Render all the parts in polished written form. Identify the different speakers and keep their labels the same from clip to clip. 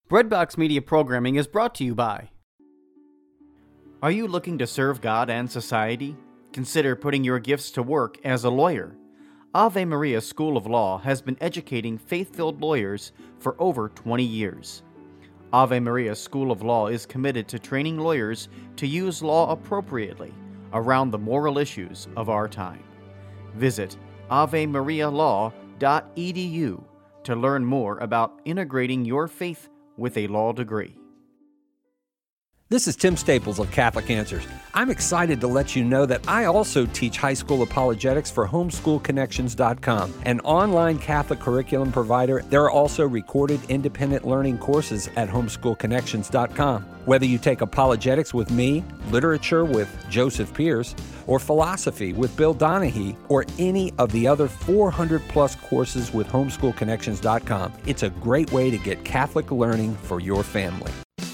Speaker 1: Breadbox Media programming is brought to you by... Are you looking to serve God and society? Consider putting your gifts to work as a lawyer. Ave Maria School of Law has been educating faith-filled lawyers for over 20 years. Ave Maria School of Law is committed to training lawyers to use law appropriately around the moral issues of our time. Visit avemarialaw.edu to learn more about integrating your faith with a law degree.
Speaker 2: This is Tim Staples of Catholic Answers. I'm excited to let you know that I also teach high school apologetics for homeschoolconnections.com, an online Catholic curriculum provider. There are also recorded independent learning courses at homeschoolconnections.com. Whether you take apologetics with me, literature with Joseph Pierce, or philosophy with Bill Donahue, or any of the other 400-plus courses with homeschoolconnections.com, it's a great way to get Catholic learning for your family.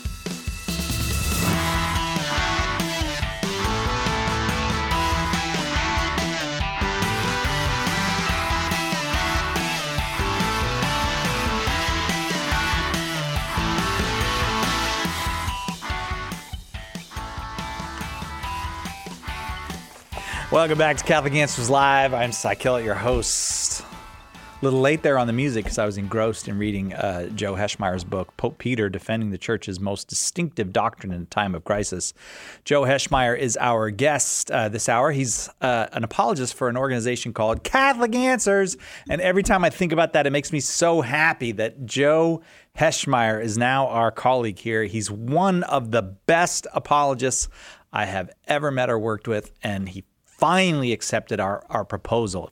Speaker 3: Welcome back to Catholic Answers Live. I'm Cy Kellett, your host. A little late there on the music because I was engrossed in reading Joe Heschmeyer's book, Pope Peter, Defending the Church's Most Distinctive Doctrine in a Time of Crisis. Joe Heschmeyer is our guest this hour. He's an apologist for an organization called Catholic Answers. And every time I think about that, it makes me so happy that Joe Heschmeyer is now our colleague here. He's one of the best apologists I have ever met or worked with, and he finally accepted our proposal.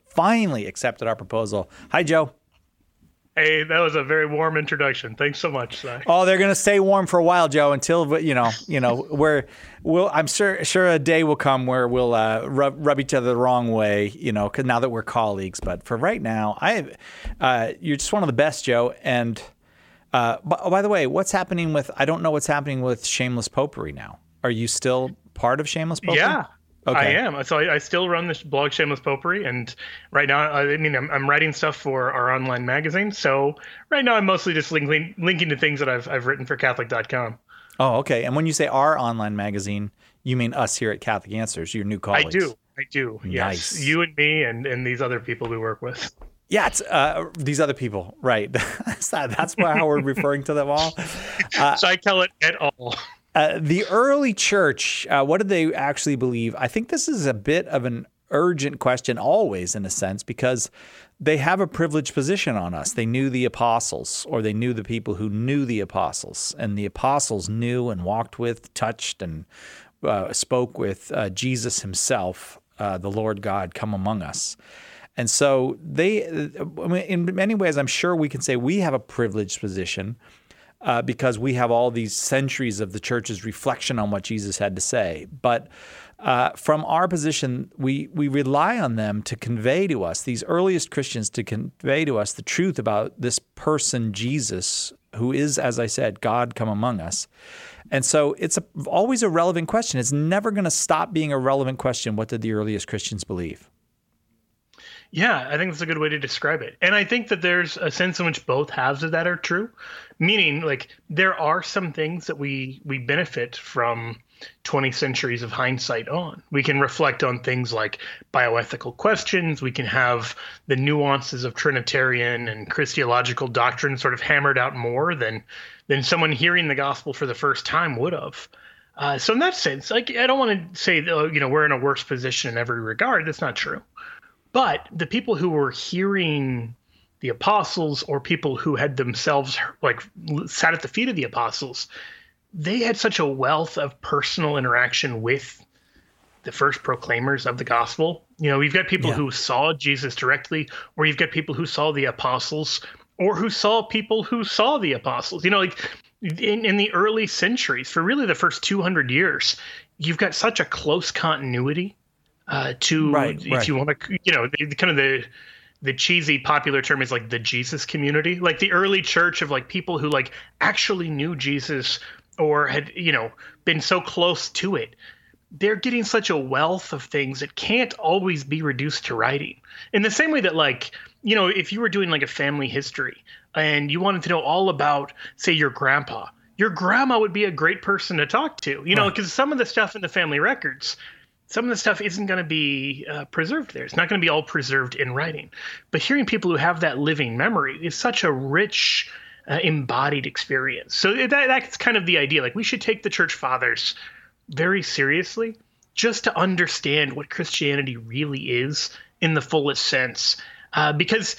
Speaker 3: Hi, Joe.
Speaker 4: Hey, that was a very warm introduction. Thanks so much, Si.
Speaker 3: Oh, they're going to stay warm for a while, Joe, until I'm sure a day will come where we'll rub each other the wrong way, cause now that we're colleagues. But for right now, you're just one of the best, Joe. And by the way, I don't know what's happening with Shameless Popery now. Are you still part of Shameless Popery?
Speaker 4: Yeah.
Speaker 3: Okay.
Speaker 4: I am. So I still run this blog, Shameless Popery, and right now, I'm writing stuff for our online magazine. So right now, I'm mostly just linking to things that I've written for Catholic.com.
Speaker 3: Oh, okay. And when you say our online magazine, you mean us here at Catholic Answers, your new colleagues?
Speaker 4: I do. Yes,
Speaker 3: Nice.
Speaker 4: You and me and these other people we work with.
Speaker 3: Yeah, it's these other people, right? That's how we're referring to them all.
Speaker 4: Cy Kellett et al.
Speaker 3: The early church, what did they actually believe? I think this is a bit of an urgent question always, in a sense, because they have a privileged position on us. They knew the apostles, or they knew the people who knew the apostles. And the apostles knew and walked with, touched, and spoke with Jesus himself, the Lord God, come among us. And so in many ways, I'm sure we can say we have a privileged position, because we have all these centuries of the church's reflection on what Jesus had to say. But from our position, we rely on them to convey to us, these earliest Christians, to convey to us the truth about this person, Jesus, who is, as I said, God come among us. And so it's always a relevant question. It's never going to stop being a relevant question. What did the earliest Christians believe?
Speaker 4: Yeah, I think that's a good way to describe it. And I think that there's a sense in which both halves of that are true, meaning like there are some things that we benefit from 20 centuries of hindsight on. We can reflect on things like bioethical questions. We can have the nuances of Trinitarian and Christological doctrine sort of hammered out more than someone hearing the gospel for the first time would have. So in that sense, like I don't want to say, we're in a worse position in every regard. That's not true. But the people who were hearing the apostles, or people who had themselves like sat at the feet of the apostles, they had such a wealth of personal interaction with the first proclaimers of the gospel. You've got people who saw Jesus directly, or you've got people who saw the apostles, or who saw people who saw the apostles. Like in the early centuries, for really the first 200 years, you've got such a close continuity. If you want to, the cheesy popular term is like the Jesus community, like the early church of like people who like actually knew Jesus or had, been so close to it. They're getting such a wealth of things that can't always be reduced to writing. In the same way that like, if you were doing like a family history, and you wanted to know all about, say, your grandpa, your grandma would be a great person to talk to, because some of the stuff in the family records, some of the stuff isn't going to be preserved there. It's not going to be all preserved in writing. But hearing people who have that living memory is such a rich, embodied experience. So that's kind of the idea. Like, we should take the church fathers very seriously just to understand what Christianity really is in the fullest sense. Because,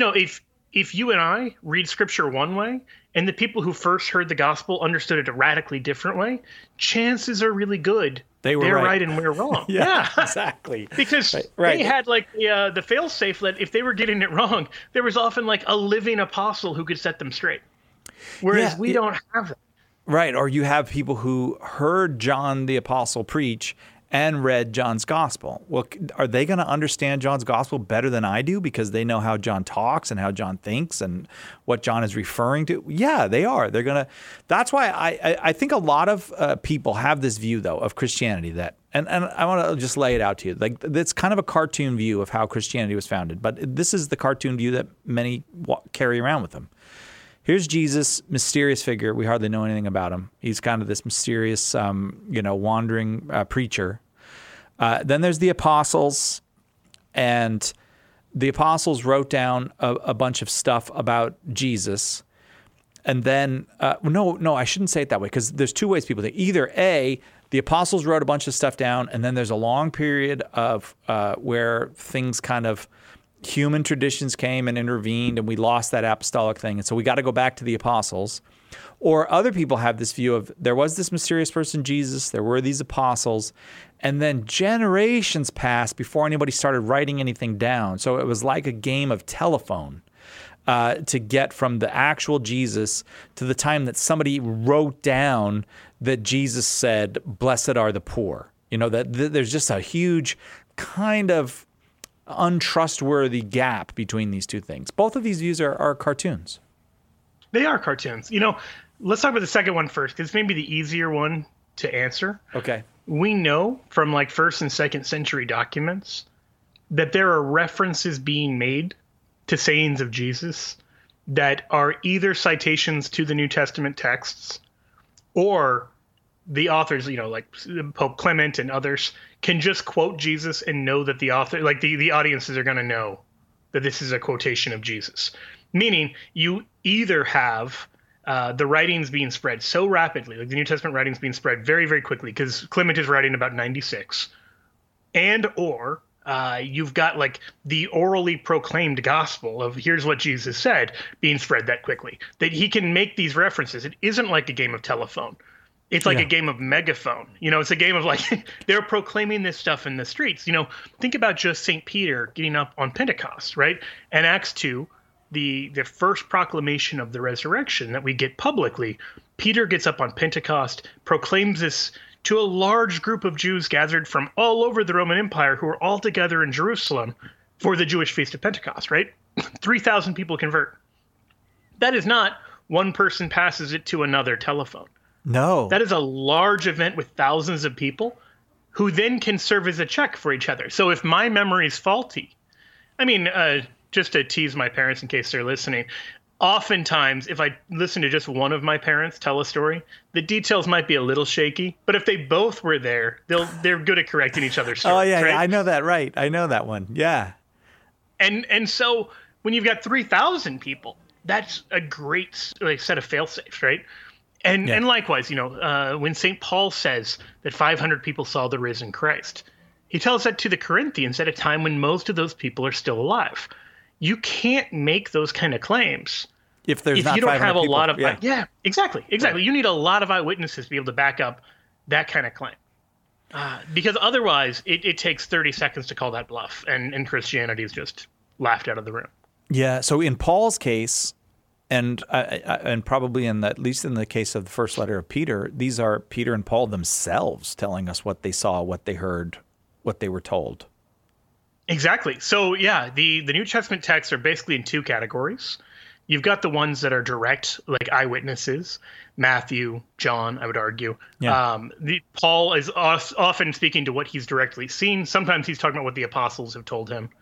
Speaker 4: if you and I read scripture one way and the people who first heard the gospel understood it a radically different way, chances are really good they're right and we're wrong.
Speaker 3: Yeah, exactly.
Speaker 4: Because they had the fail-safe that if they were getting it wrong, there was often like a living apostle who could set them straight. Whereas we don't have that.
Speaker 3: Right. Or you have people who heard John the apostle preach and read John's gospel. Well, are they going to understand John's gospel better than I do because they know how John talks and how John thinks and what John is referring to? Yeah, they are. They're going to. That's why I think a lot of people have this view, though, of Christianity that, and I want to just lay it out to you. Like, it's kind of a cartoon view of how Christianity was founded, but this is the cartoon view that many carry around with them. Here's Jesus, mysterious figure. We hardly know anything about him. He's kind of this mysterious, wandering preacher. Then there's the apostles, and the apostles wrote down a bunch of stuff about Jesus. And then, no, I shouldn't say it that way, because there's two ways people think. Either A, the apostles wrote a bunch of stuff down, and then there's a long period of where things kind of, human traditions came and intervened, and we lost that apostolic thing. And so we got to go back to the apostles. Or other people have this view of there was this mysterious person, Jesus, there were these apostles, and then generations passed before anybody started writing anything down. So it was like a game of telephone to get from the actual Jesus to the time that somebody wrote down that Jesus said, "Blessed are the poor." That there's just a huge kind of untrustworthy gap between these two things. Both of these views are cartoons.
Speaker 4: They are cartoons. Let's talk about the second one first, because it's maybe the easier one to answer.
Speaker 3: Okay.
Speaker 4: We know from like 1st and 2nd century documents that there are references being made to sayings of Jesus that are either citations to the New Testament texts, or the authors, like Pope Clement and others, can just quote Jesus and know that the author, like the audiences are going to know that this is a quotation of Jesus. Meaning you either have the writings being spread so rapidly, like the New Testament writings being spread very, very quickly, because Clement is writing about 96, and or you've got like the orally proclaimed gospel of here's what Jesus said being spread that quickly, that he can make these references. It isn't like a game of telephone. It's like a game of megaphone. It's a game of like, they're proclaiming this stuff in the streets. Think about just St. Peter getting up on Pentecost, right? And Acts 2, the first proclamation of the resurrection that we get publicly, Peter gets up on Pentecost, proclaims this to a large group of Jews gathered from all over the Roman Empire who are all together in Jerusalem for the Jewish Feast of Pentecost, right? 3,000 people convert. That is not one person passes it to another telephone.
Speaker 3: No.
Speaker 4: That is a large event with thousands of people who then can serve as a check for each other. So if my memory is faulty, just to tease my parents in case they're listening, oftentimes if I listen to just one of my parents tell a story, the details might be a little shaky, but if they both were there, they're good at correcting each other's stories.
Speaker 3: Oh, yeah,
Speaker 4: right?
Speaker 3: yeah, I know that, right. I know that one, yeah.
Speaker 4: And so when you've got 3,000 people, that's a great set of fail-safes, right? And likewise, when St. Paul says that 500 people saw the risen Christ, he tells that to the Corinthians at a time when most of those people are still alive. You can't make those kind of claims
Speaker 3: if you
Speaker 4: don't have a
Speaker 3: people.
Speaker 4: lot of exactly. Right. You need a lot of eyewitnesses to be able to back up that kind of claim, because otherwise it takes 30 seconds to call that bluff, and Christianity is just laughed out of the room.
Speaker 3: Yeah. So in Paul's case, and probably at least in the case of the first letter of Peter, these are Peter and Paul themselves telling us what they saw, what they heard, what they were told.
Speaker 4: Exactly. So the New Testament texts are basically in two categories. You've got the ones that are direct, like eyewitnesses, Matthew, John, I would argue.
Speaker 3: Yeah.
Speaker 4: Paul is often speaking to what he's directly seen. Sometimes he's talking about what the apostles have told him.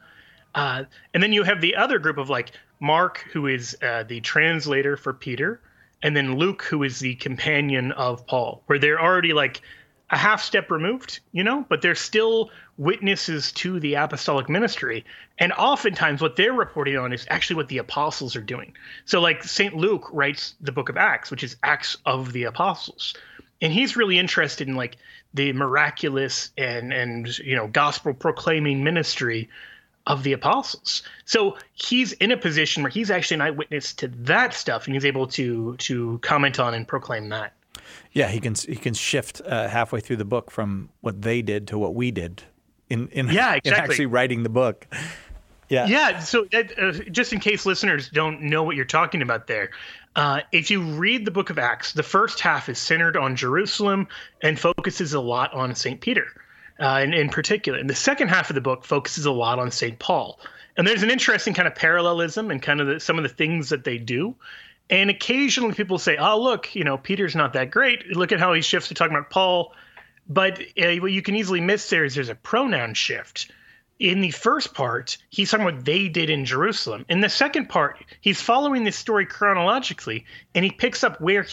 Speaker 4: And then you have the other group of like Mark, who is the translator for Peter, and then Luke, who is the companion of Paul, where they're already like a half step removed, but they're still witnesses to the apostolic ministry. And oftentimes what they're reporting on is actually what the apostles are doing. So like St. Luke writes the book of Acts, which is Acts of the Apostles. And he's really interested in like the miraculous and gospel proclaiming ministry of the apostles. So he's in a position where he's actually an eyewitness to that stuff, and he's able to comment on and proclaim that.
Speaker 3: Yeah, he can shift halfway through the book from what they did to what we did in actually writing the book. Yeah.
Speaker 4: Yeah. So just in case listeners don't know what you're talking about there, if you read the book of Acts, the first half is centered on Jerusalem and focuses a lot on St. Peter in particular. And the second half of the book focuses a lot on St. Paul. And there's an interesting kind of parallelism and kind of some of the things that they do. And occasionally people say, oh, look, Peter's not that great. Look at how he shifts to talking about Paul. But what you can easily miss there is there's a pronoun shift. In the first part, he's talking about what they did in Jerusalem. In the second part, he's following this story chronologically, and he picks up where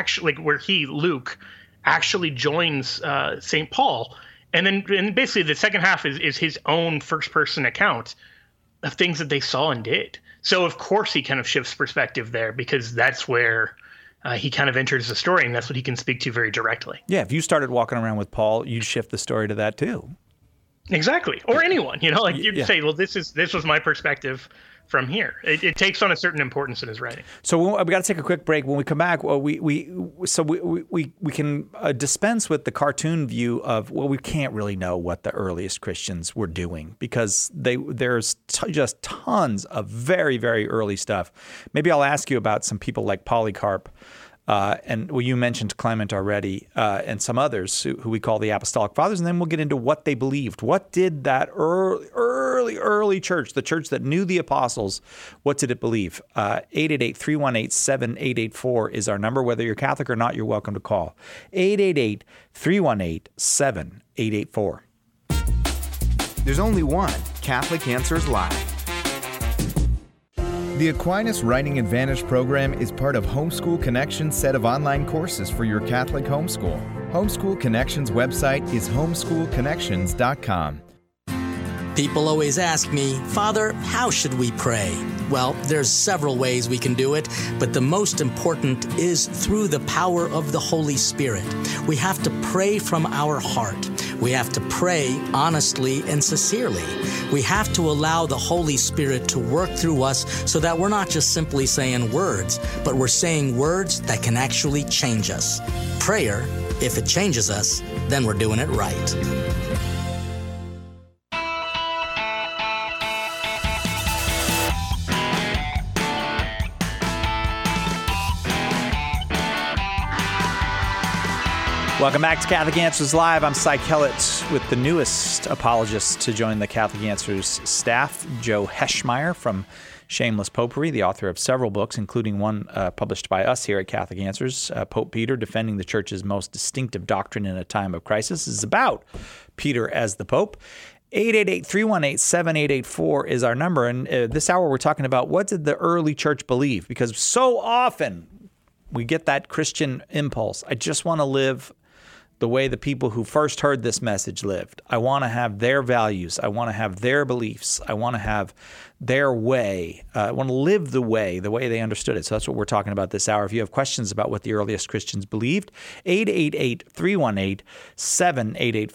Speaker 4: Luke, actually joins St. Paul. And basically the second half is his own first-person account of things that they saw and did. So, of course, he kind of shifts perspective there because that's where he kind of enters the story, and that's what he can speak to very directly.
Speaker 3: Yeah, if you started walking around with Paul, you'd shift the story to that too.
Speaker 4: Exactly. Or anyone, you'd say, well, this was my perspective from here. It takes on a certain importance in his writing.
Speaker 3: So we got to take a quick break. When we come back, we can dispense with the cartoon view of, we can't really know what the earliest Christians were doing because there's just tons of very, very early stuff. Maybe I'll ask you about some people like Polycarp. You mentioned Clement already, and some others who we call the Apostolic Fathers, and then we'll get into what they believed. What did that early church, the church that knew the apostles, what did it believe? 888-318-7884 is our number. Whether you're Catholic or not, you're welcome to call. 888-318-7884.
Speaker 5: There's only one Catholic Answers Live. The Aquinas Writing Advantage program is part of Homeschool Connections' set of online courses for your Catholic homeschool. Homeschool Connections' website is homeschoolconnections.com.
Speaker 6: People always ask me, Father, how should we pray? Well, there's several ways we can do it, but the most important is through the power of the Holy Spirit. We have to pray from our heart. We have to pray honestly and sincerely. We have to allow the Holy Spirit to work through us so that we're not just simply saying words, but we're saying words that can actually change us. Prayer, if it changes us, then we're doing it right.
Speaker 3: Welcome back to Catholic Answers Live. I'm Cy Kellett with the newest apologist to join the Catholic Answers staff, Joe Heschmeyer from Shameless Popery, the author of several books, including one published by us here at Catholic Answers, Pope Peter, Defending the Church's Most Distinctive Doctrine in a Time of Crisis. This is about Peter as the Pope. 888-318-7884 is our number. And this hour we're talking about what did the early church believe? Because so often we get that Christian impulse. I just want to live the way the people who first heard this message lived. I want to have their values. I want to have their beliefs. I want to have their way. I want to live the way they understood it. So that's what we're talking about this hour. If you have questions about what the earliest Christians believed, 888-318-7884,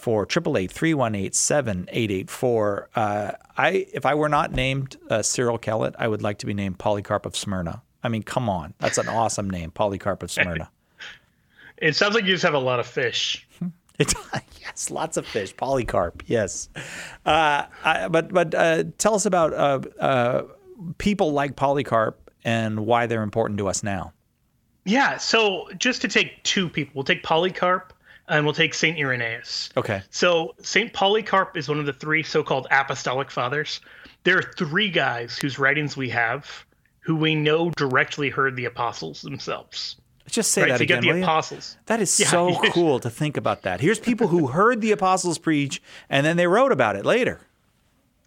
Speaker 3: 888-318-7884. If I were not named Cyril Kellett, I would like to be named Polycarp of Smyrna. I mean, come on. That's an awesome name, Polycarp of Smyrna.
Speaker 4: It sounds like you just have a lot of fish.
Speaker 3: Yes, lots of fish. Polycarp, yes. But tell us about people like Polycarp and why they're important to us now.
Speaker 4: Yeah, so just to take two people, we'll take Polycarp and we'll take St. Irenaeus.
Speaker 3: Okay.
Speaker 4: So St. Polycarp is one of the three so-called apostolic fathers. There are three guys whose writings we have who we know directly heard the apostles themselves.
Speaker 3: Just say that again,
Speaker 4: will you? Apostles.
Speaker 3: That is so cool to think about that. Here's people who heard the apostles preach, and then they wrote about it later.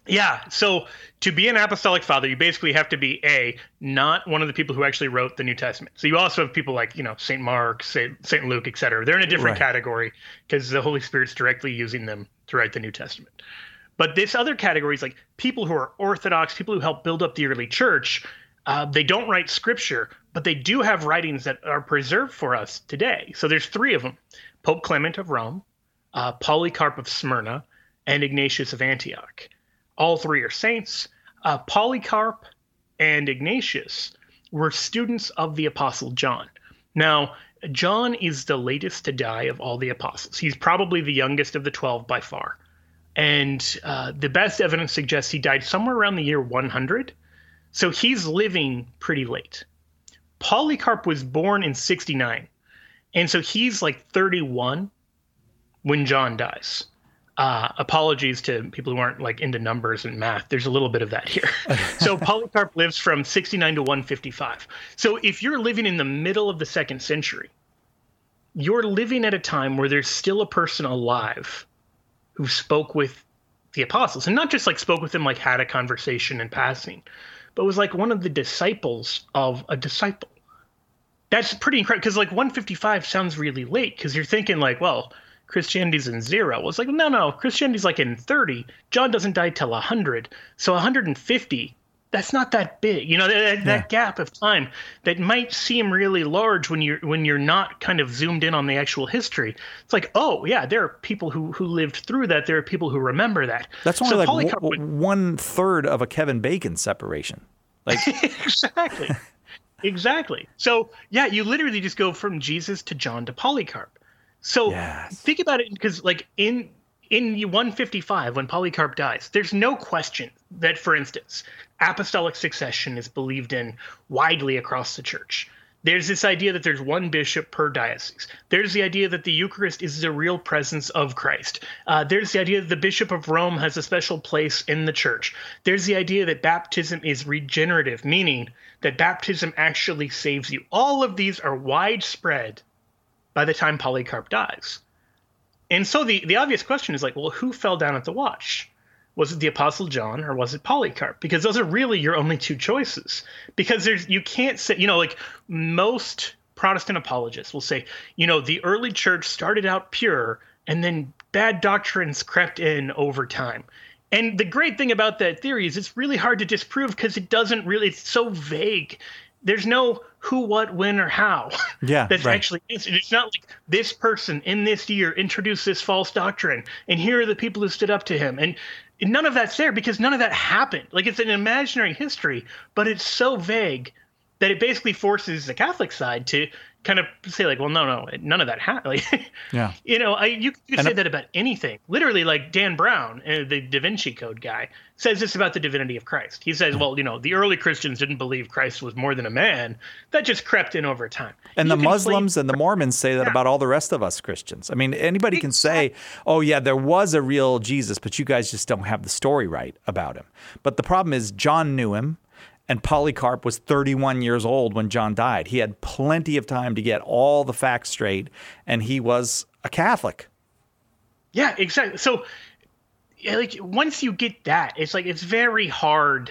Speaker 4: Yeah. So to be an apostolic father, you basically have to be not one of the people who actually wrote the New Testament. So you also have people like, St. Mark, St. Luke, et cetera. They're in a different category because the Holy Spirit's directly using them to write the New Testament. But this other category is like people who are Orthodox, people who help build up the early church. They don't write scripture, but they do have writings that are preserved for us today. So there's 3 of them: Pope Clement of Rome, Polycarp of Smyrna, and Ignatius of Antioch. All 3 are saints. Polycarp and Ignatius were students of the Apostle John. Now, John is the latest to die of all the apostles. He's probably the youngest of the 12 by far. And the best evidence suggests he died somewhere around the year 100. So he's living pretty late. Polycarp was born in 69. And so he's like 31 when John dies. Apologies to people who aren't like into numbers and math. There's a little bit of that here. So Polycarp lives from 69 to 155. So if you're living in the middle of the 2nd century, you're living at a time where there's still a person alive who spoke with the apostles, and not just like spoke with them, like had a conversation in passing, but was like one of the disciples of a disciple. That's pretty incredible, because like 155 sounds really late, because you're thinking like, well, Christianity's in 0. Well, it's like, no, Christianity's like in 30. John doesn't die till 100. So 150, that's not that big. That gap of time that might seem really large when you're not kind of zoomed in on the actual history. It's like, oh yeah, there are people who lived through that. There are people who remember that.
Speaker 3: That's only like 1/3 of a Kevin Bacon separation. Like
Speaker 4: Exactly. So yeah, you literally just go from Jesus to John to Polycarp. So think about it, because like in 155, when Polycarp dies, there's no question that, for instance, apostolic succession is believed in widely across the church. There's this idea that there's one bishop per diocese. There's the idea that the Eucharist is the real presence of Christ. There's the idea that the Bishop of Rome has a special place in the church. There's the idea that baptism is regenerative, meaning that baptism actually saves you. All of these are widespread by the time Polycarp dies. And so the obvious question is like, well, who fell down at the watch? Was it the Apostle John or was it Polycarp? Because those are really your only 2 choices. Because you can't say, like most Protestant apologists will say, the early church started out pure and then bad doctrines crept in over time. And the great thing about that theory is it's really hard to disprove, because it's so vague. There's no who, what, when, or how.
Speaker 3: Yeah,
Speaker 4: that's right. Actually, it's not like this person in this year introduced this false doctrine, and here are the people who stood up to him. And none of that's there, because none of that happened. Like, it's an imaginary history, but it's so vague that it basically forces the Catholic side to kind of say like, well, no, none of that happened. Like, you could say that about anything. Literally, like Dan Brown, the Da Vinci Code guy, says this about the divinity of Christ. He says, well, the early Christians didn't believe Christ was more than a man. That just crept in over time.
Speaker 3: And the Muslims and the Mormons say that about all the rest of us Christians. I mean, anybody can say, oh yeah, there was a real Jesus, but you guys just don't have the story right about him. But the problem is John knew him. And Polycarp was 31 years old when John died. He had plenty of time to get all the facts straight, and he was a Catholic.
Speaker 4: Yeah, exactly. So, like, once you get that, it's like it's very hard.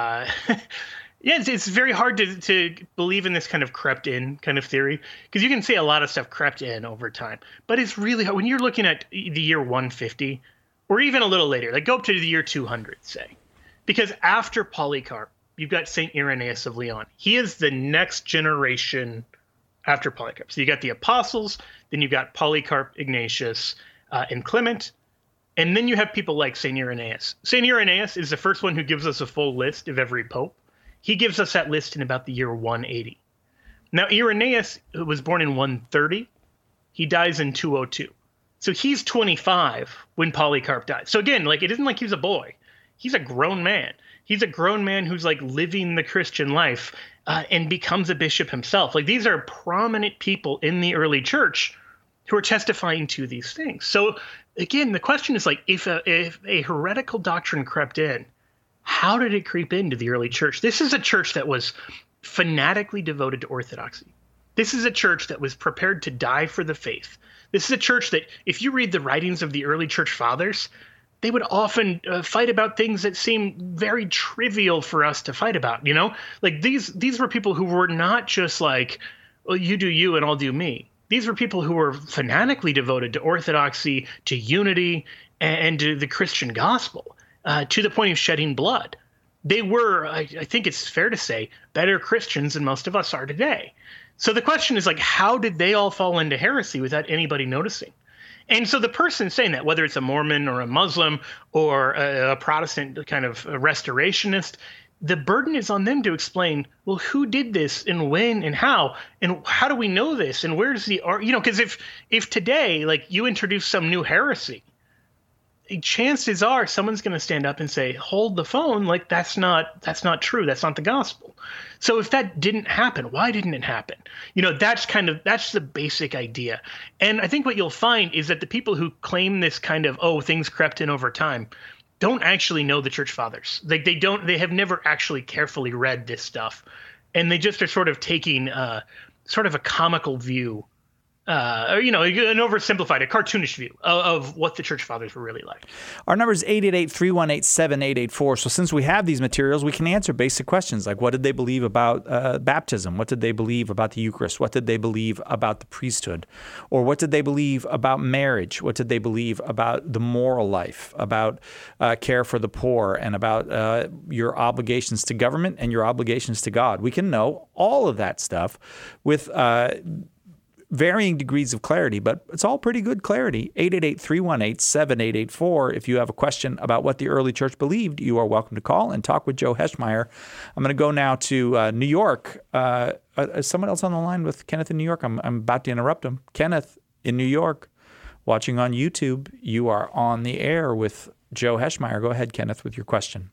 Speaker 4: It's very hard to believe in this kind of crept in kind of theory, because you can say a lot of stuff crept in over time, but it's really hard when you're looking at the year 150, or even a little later. Like, go up to the year 200, say, because after Polycarp, you've got St. Irenaeus of Lyon. He is the next generation after Polycarp. So you got the apostles, then you got Polycarp, Ignatius, and Clement, and then you have people like St. Irenaeus. St. Irenaeus is the first one who gives us a full list of every pope. He gives us that list in about the year 180. Now, Irenaeus was born in 130. He dies in 202. So he's 25 when Polycarp died. So again, like, it isn't like he's a boy. He's a grown man. He's a grown man who's like living the Christian life and becomes a bishop himself. Like, these are prominent people in the early church who are testifying to these things. So again, the question is like, if a heretical doctrine crept in, how did it creep into the early church? This is a church that was fanatically devoted to orthodoxy. This is a church that was prepared to die for the faith. This is a church that, if you read the writings of the early church fathers, they would often fight about things that seem very trivial for us to fight about. Like these were people who were not just like, well, you do you and I'll do me. These were people who were fanatically devoted to orthodoxy, to unity, and to the Christian gospel, to the point of shedding blood. They were, I think it's fair to say, better Christians than most of us are today. So the question is, like, how did they all fall into heresy without anybody noticing? And so the person saying that, whether it's a Mormon or a Muslim or a Protestant kind of a restorationist, the burden is on them to explain, well, who did this and when and how do we know this and where's the art? Because if today, like, you introduce some new heresy, chances are someone's going to stand up and say, hold the phone, like that's not true, that's not the gospel. So if that didn't happen, why didn't it happen? That's the basic idea. And I think what you'll find is that the people who claim this kind of, things crept in over time, don't actually know the church fathers. Like they have never actually carefully read this stuff, and they just are sort of taking sort of a comical view, or an oversimplified, a cartoonish view of what the church fathers were really like.
Speaker 3: Our number is 888-318-7884. So since we have these materials, we can answer basic questions like, what did they believe about baptism? What did they believe about the Eucharist? What did they believe about the priesthood? Or what did they believe about marriage? What did they believe about the moral life, about care for the poor, and about your obligations to government and your obligations to God? We can know all of that stuff with varying degrees of clarity, but it's all pretty good clarity. 888-318-7884. If you have a question about what the early church believed, you are welcome to call and talk with Joe Heschmeyer. I'm going to go now to New York. Is someone else on the line with Kenneth in New York? I'm about to interrupt him. Kenneth in New York, watching on YouTube. You are on the air with Joe Heschmeyer. Go ahead, Kenneth, with your question.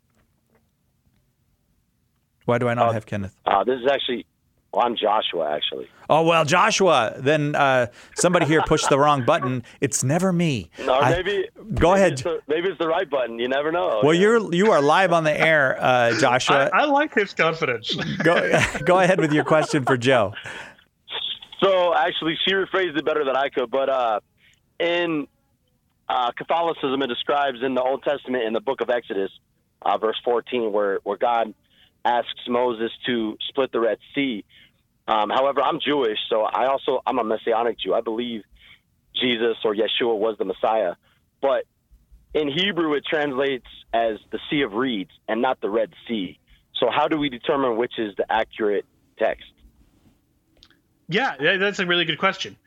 Speaker 3: Why do I not have Kenneth?
Speaker 7: This is actually... I'm Joshua, actually.
Speaker 3: Oh, well, Joshua, then somebody here pushed the wrong button. It's never me.
Speaker 7: No, maybe.
Speaker 3: Go ahead.
Speaker 7: Maybe it's the right button. You never know.
Speaker 3: Well, you are live on the air, Joshua.
Speaker 4: I like his confidence.
Speaker 3: Go ahead with your question for Joe.
Speaker 7: So, actually, she rephrased it better than I could. But in Catholicism, it describes in the Old Testament, in the book of Exodus, verse 14, where God asks Moses to split the Red Sea. However, I'm Jewish, so I'm a Messianic Jew. I believe Jesus or Yeshua was the Messiah. But in Hebrew, it translates as the Sea of Reeds and not the Red Sea. So how do we determine which is the accurate text?
Speaker 4: Yeah, that's a really good question.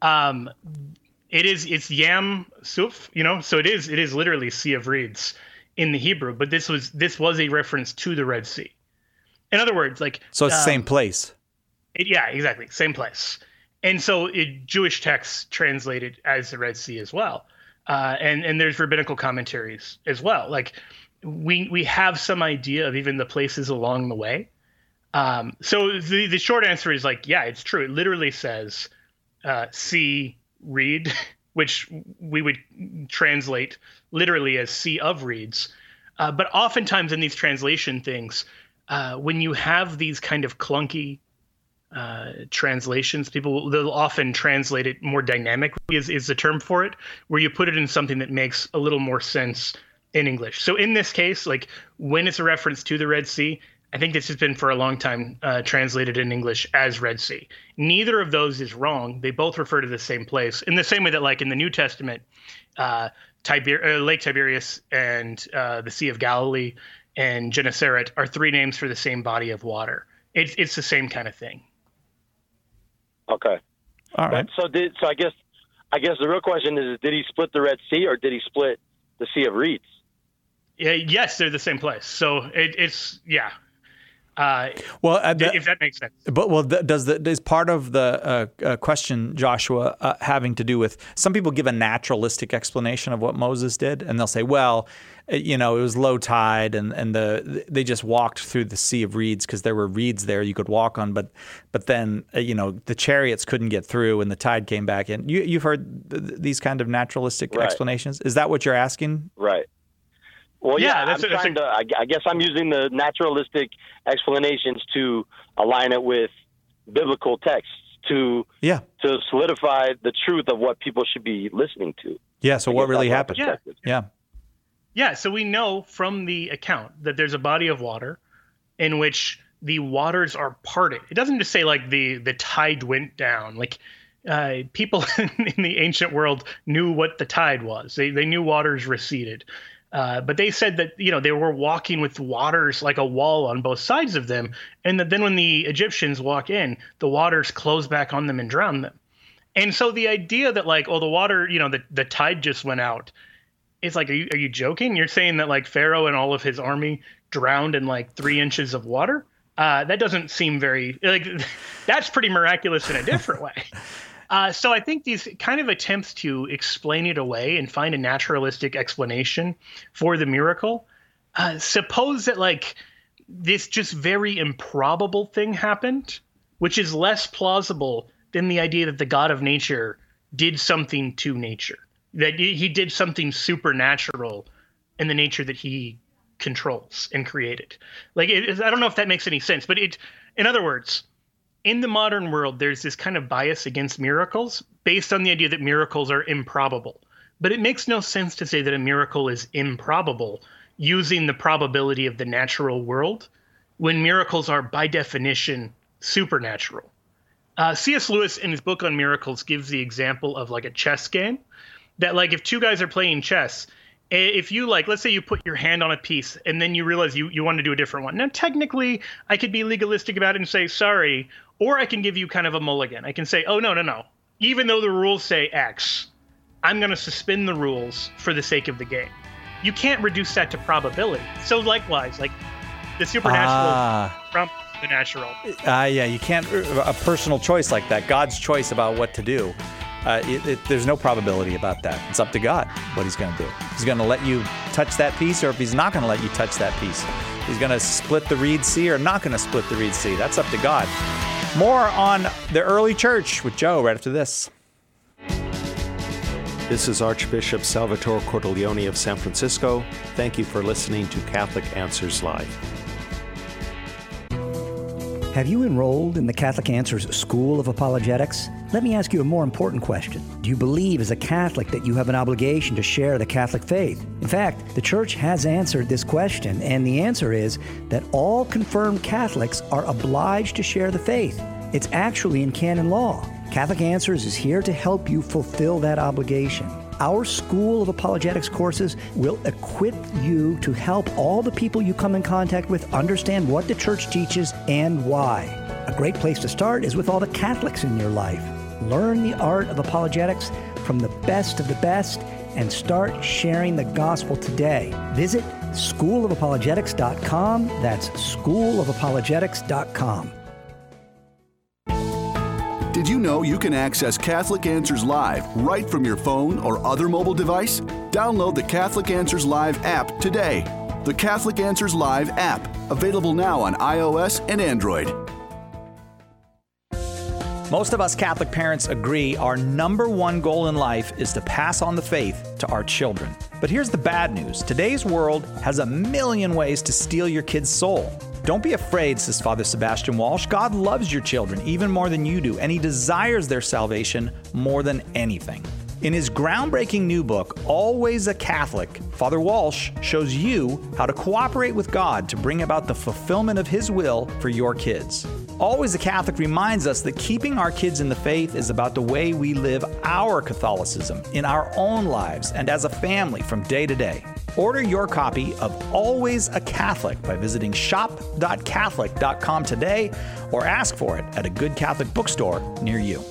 Speaker 4: It's Yam Suf, so it is literally Sea of Reeds in the Hebrew, but this was a reference to the Red Sea. In other words, like,
Speaker 3: so it's the same place.
Speaker 4: Yeah, exactly. Same place. And so Jewish texts translated as the Red Sea as well. And there's rabbinical commentaries as well. Like we have some idea of even the places along the way. So the short answer is like, yeah, it's true. It literally says sea reed, which we would translate literally as Sea of Reeds. But oftentimes in these translation things, when you have these kind of clunky translations, they'll often translate it more dynamically is the term for it, where you put it in something that makes a little more sense in English. So in this case, like when it's a reference to the Red Sea, I think this has been for a long time translated in English as Red Sea. Neither of those is wrong. They both refer to the same place in the same way that, like in the New Testament, Lake Tiberias and the Sea of Galilee and Gennesaret are three names for the same body of water. It's the same kind of thing.
Speaker 7: Okay.
Speaker 3: All right.
Speaker 7: So I guess the real question is, did he split the Red Sea or did he split the Sea of Reeds? Yeah,
Speaker 4: yes, they're the same place. So it's yeah.
Speaker 3: If
Speaker 4: that makes sense.
Speaker 3: But is part of the question, Joshua, having to do with, some people give a naturalistic explanation of what Moses did, and they'll say, well, it was low tide, and they just walked through the Sea of Reeds because there were reeds there you could walk on, but then the chariots couldn't get through, and the tide came back in. You've heard these kind of naturalistic explanations. Is that what you're asking?
Speaker 7: Right. Well, yeah, I guess I'm using the naturalistic explanations to align it with biblical texts to solidify the truth of what people should be listening to.
Speaker 3: Yeah. So what really happened?
Speaker 4: Yeah. Yeah, so we know from the account that there's a body of water in which the waters are parted. It doesn't just say like the tide went down. Like people in the ancient world knew what the tide was. They knew waters receded. But they said that, they were walking with waters like a wall on both sides of them. And that then when the Egyptians walk in, the waters close back on them and drown them. And so the idea that like, the water, the tide just went out. It's like, are you joking? You're saying that like Pharaoh and all of his army drowned in like 3 inches of water? That doesn't seem very like that's pretty miraculous in a different way. So I think these kind of attempts to explain it away and find a naturalistic explanation for the miracle, suppose that like this just very improbable thing happened, which is less plausible than the idea that the God of nature did something to nature, that he did something supernatural in the nature that he controls and created. Like, I don't know if that makes any sense, but in other words, in the modern world, there's this kind of bias against miracles based on the idea that miracles are improbable. But it makes no sense to say that a miracle is improbable using the probability of the natural world when miracles are, by definition, supernatural. C.S. Lewis, in his book on miracles, gives the example of like a chess game that like if 2 guys are playing chess, if you like, let's say you put your hand on a piece and then you realize you want to do a different one. Now, technically, I could be legalistic about it and say, sorry, or I can give you kind of a mulligan. I can say, oh, no. Even though the rules say X, I'm going to suspend the rules for the sake of the game. You can't reduce that to probability. So likewise, like the supernatural trumps the natural.
Speaker 3: Yeah, you can't, a personal choice like that, God's choice about what to do. There's no probability about that. It's up to God what he's going to do. He's going to let you touch that piece, or if he's not going to let you touch that piece. He's going to split the Reed Sea or not going to split the Reed Sea. That's up to God. More on the early church with Joe right after this.
Speaker 8: This is Archbishop Salvatore Cordileone of San Francisco. Thank you for listening to Catholic Answers Live.
Speaker 9: Have you enrolled in the Catholic Answers School of Apologetics? Let me ask you a more important question. Do you believe as a Catholic that you have an obligation to share the Catholic faith? In fact, the Church has answered this question, and the answer is that all confirmed Catholics are obliged to share the faith. It's actually in canon law. Catholic Answers is here to help you fulfill that obligation. Our School of Apologetics courses will equip you to help all the people you come in contact with understand what the Church teaches and why. A great place to start is with all the Catholics in your life. Learn the art of apologetics from the best of the best and start sharing the gospel today. Visit schoolofapologetics.com. That's schoolofapologetics.com.
Speaker 10: Did you know you can access Catholic Answers Live right from your phone or other mobile device? Download the Catholic Answers Live app today. The Catholic Answers Live app, available now on iOS and Android.
Speaker 3: Most of us Catholic parents agree our number one goal in life is to pass on the faith to our children. But here's the bad news. Today's world has a million ways to steal your kid's soul. Don't be afraid, says Father Sebastian Walsh. God loves your children even more than you do, and he desires their salvation more than anything. In his groundbreaking new book, Always a Catholic, Father Walsh shows you how to cooperate with God to bring about the fulfillment of his will for your kids. Always a Catholic reminds us that keeping our kids in the faith is about the way we live our Catholicism in our own lives and as a family from day to day. Order your copy of Always a Catholic by visiting shop.catholic.com today or ask for it at a good Catholic bookstore near you.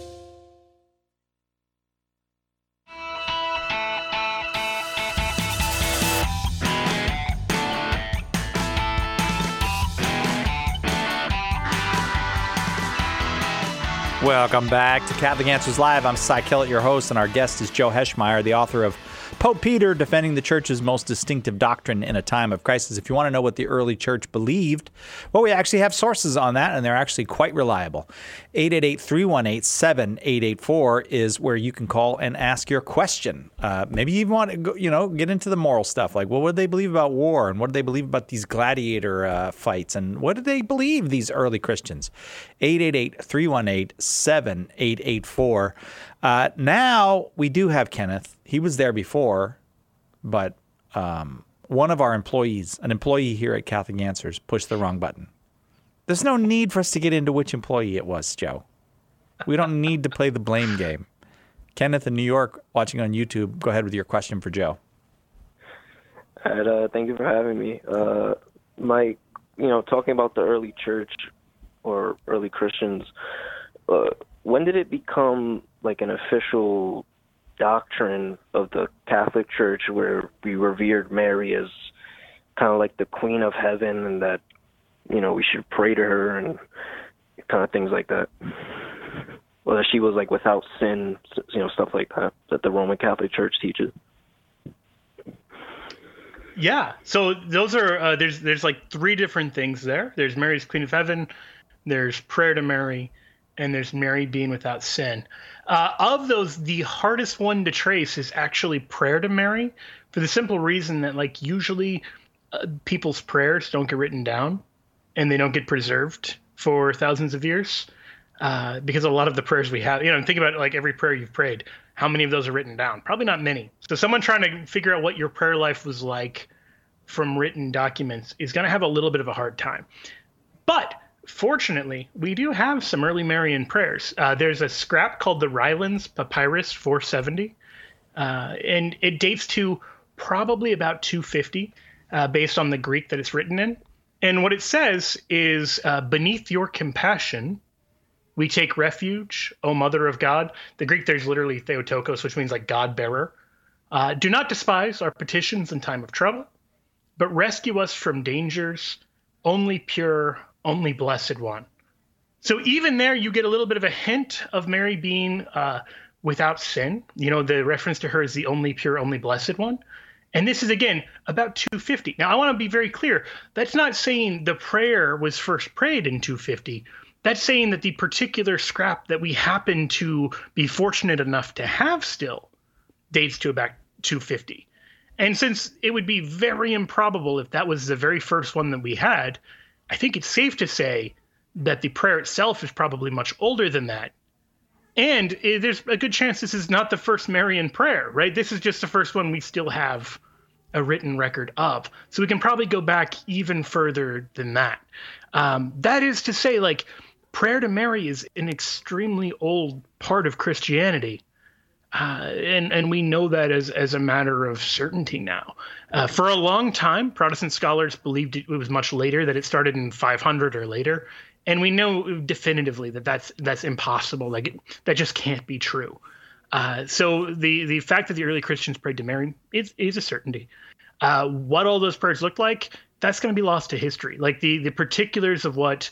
Speaker 3: Welcome back to Catholic Answers Live. I'm Cy Kellett, your host, and our guest is Joe Heschmeyer, the author of Pope Peter, Defending the Church's Most Distinctive Doctrine in a Time of Crisis. If you want to know what the early church believed, well, we actually have sources on that, and they're actually quite reliable. 888-318-7884 is where you can call and ask your question. Maybe you even want to go, get into the moral stuff, like, well, what did they believe about war, and what did they believe about these gladiator fights, and what did they believe, these early Christians? 888-318-7884. Now we do have Kenneth. He was there before, but one of our employees, an employee here at Catholic Answers, pushed the wrong button. There's no need for us to get into which employee it was, Joe. We don't need to play the blame game. Kenneth in New York, watching on YouTube, go ahead with your question for Joe.
Speaker 11: Thank you for having me. Mike, talking about the early church or early Christians, when did it become like an official doctrine of the Catholic Church where we revered Mary as kind of like the Queen of Heaven, and that, we should pray to her and kind of things like that? Or that she was like without sin, stuff like that the Roman Catholic Church teaches.
Speaker 4: Yeah. So those are there's like three different things there. There's Mary's Queen of Heaven, there's prayer to Mary, and there's Mary being without sin. Of those, the hardest one to trace is actually prayer to Mary, for the simple reason that like usually people's prayers don't get written down and they don't get preserved for thousands of years. Because a lot of the prayers we have, think about it, like every prayer you've prayed, how many of those are written down? Probably not many. So someone trying to figure out what your prayer life was like from written documents is going to have a little bit of a hard time. But fortunately, we do have some early Marian prayers. There's a scrap called the Rylands Papyrus 470, and it dates to probably about 250, based on the Greek that it's written in. And what it says is, beneath your compassion, we take refuge, O Mother of God. The Greek there's literally Theotokos, which means like God bearer. Do not despise our petitions in time of trouble, but rescue us from dangers, only pure, only blessed one. So even there, you get a little bit of a hint of Mary being without sin. The reference to her is the only pure, only blessed one. And this is, again, about 250. Now, I want to be very clear. That's not saying the prayer was first prayed in 250. That's saying that the particular scrap that we happen to be fortunate enough to have still dates to about 250. And since it would be very improbable if that was the very first one that we had, I think it's safe to say that the prayer itself is probably much older than that. And there's a good chance this is not the first Marian prayer, right? This is just the first one we still have a written record of. So we can probably go back even further than that. That is to say, like, prayer to Mary is an extremely old part of Christianity. And we know that as a matter of certainty now. For a long time, Protestant scholars believed it was much later, that it started in 500 or later. And we know definitively that that's impossible. Like that just can't be true. So the fact that the early Christians prayed to Mary is a certainty. What all those prayers looked like, that's going to be lost to history. Like the particulars of what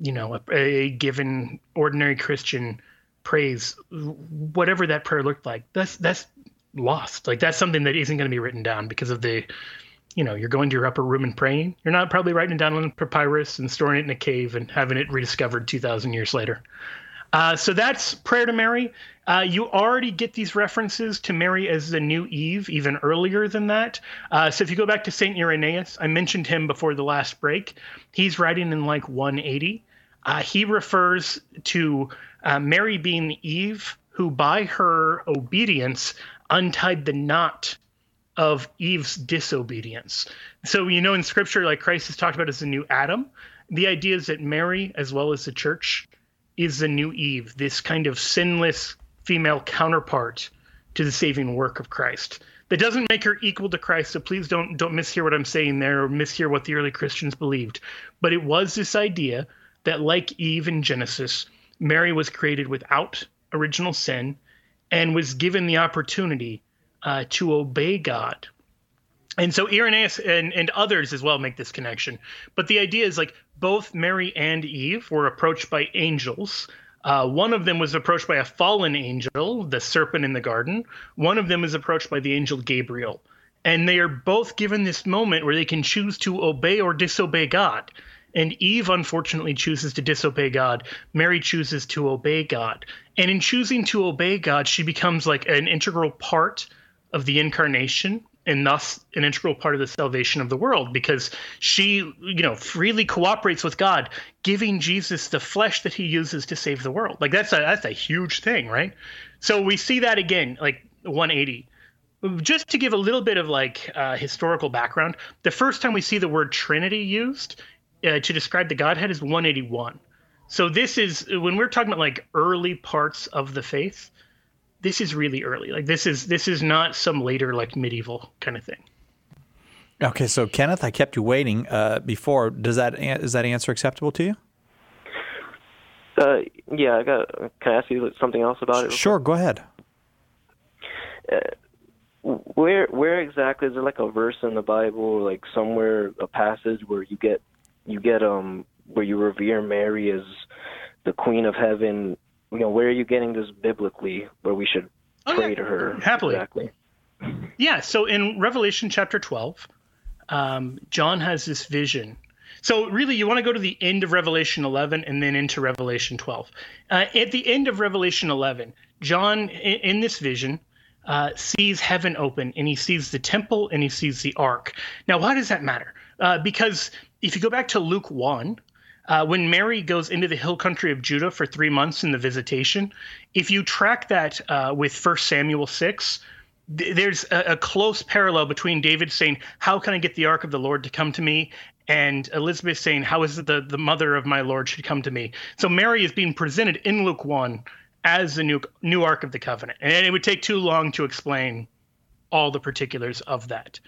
Speaker 4: a given ordinary Christian prays, whatever that prayer looked like, that's lost. Like that's something that isn't going to be written down because of the. You're going to your upper room and praying. You're not probably writing it down on papyrus and storing it in a cave and having it rediscovered 2,000 years later. So that's prayer to Mary. You already get these references to Mary as the new Eve even earlier than that. So if you go back to St. Irenaeus, I mentioned him before the last break. He's writing in like 180. He refers to Mary being the Eve who by her obedience untied the knot of Eve's disobedience. So, in Scripture, like Christ is talked about as the new Adam. The idea is that Mary, as well as the church, is the new Eve, this kind of sinless female counterpart to the saving work of Christ. That doesn't make her equal to Christ, so please don't mishear what I'm saying there or mishear what the early Christians believed. But it was this idea that, like Eve in Genesis, Mary was created without original sin and was given the opportunity to obey God. And so Irenaeus and others as well make this connection. But the idea is like both Mary and Eve were approached by angels. One of them was approached by a fallen angel, the serpent in the garden. One of them was approached by the angel Gabriel. And they are both given this moment where they can choose to obey or disobey God. And Eve, unfortunately, chooses to disobey God. Mary chooses to obey God. And in choosing to obey God, she becomes like an integral part of the incarnation and thus an integral part of the salvation of the world, because she, freely cooperates with God, giving Jesus the flesh that he uses to save the world. Like that's a huge thing, right? So we see that again, like 180. just to give a little bit of historical background, the first time we see the word Trinity used to describe the Godhead is 181. So this is, when we're talking about early parts of the faith, this is really early. This is not some later medieval kind of thing.
Speaker 3: Okay, so Kenneth, I kept you waiting before. Is that answer acceptable to you?
Speaker 11: Yeah, can I ask you something else about it?
Speaker 3: Sure, go ahead.
Speaker 11: Where exactly is there a verse in the Bible, somewhere, a passage where you get where you revere Mary as the Queen of Heaven? Where are you getting this biblically, where we should pray to her?
Speaker 4: Happily.
Speaker 11: Exactly.
Speaker 4: Yeah, so in Revelation chapter 12, John has this vision. So really, you want to go to the end of Revelation 11 and then into Revelation 12. At the end of Revelation 11, John, in this vision, sees heaven open, and he sees the temple, and he sees the ark. Now, why does that matter? Because if you go back to Luke 1, when Mary goes into the hill country of Judah for 3 months in the visitation, if you track that with 1 Samuel 6, there's a close parallel between David saying, how can I get the ark of the Lord to come to me? And Elizabeth saying, how is it the mother of my Lord should come to me? So Mary is being presented in Luke 1 as the new Ark of the Covenant. And it would take too long to explain all the particulars of that.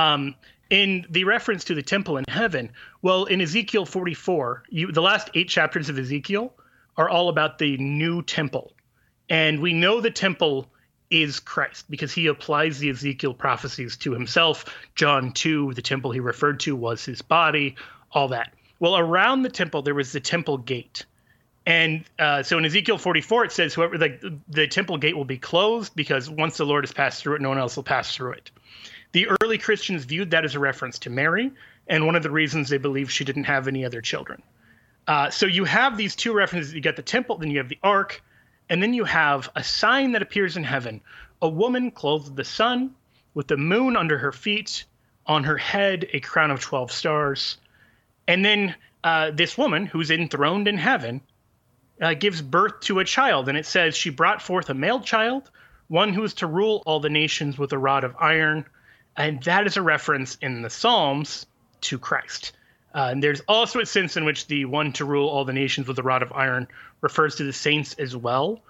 Speaker 4: In the reference to the temple in heaven, well, in Ezekiel 44, the last 8 chapters of Ezekiel are all about the new temple. And we know the temple is Christ because he applies the Ezekiel prophecies to himself. John 2, the temple he referred to was his body, all that. Well, around the temple, there was the temple gate. And so in Ezekiel 44, it says whoever the temple gate will be closed because once the Lord has passed through it, no one else will pass through it. The early Christians viewed that as a reference to Mary, and one of the reasons they believed she didn't have any other children. So you have these two references. You got the temple, then you have the ark, and then you have a sign that appears in heaven, a woman clothed with the sun, with the moon under her feet, on her head a crown of 12 stars. And then this woman, who's enthroned in heaven, gives birth to a child. And it says she brought forth a male child, one who is to rule all the nations with a rod of iron. And that is a reference in the Psalms to Christ. And there's also a sense in which the one to rule all the nations with a rod of iron refers to the saints as well.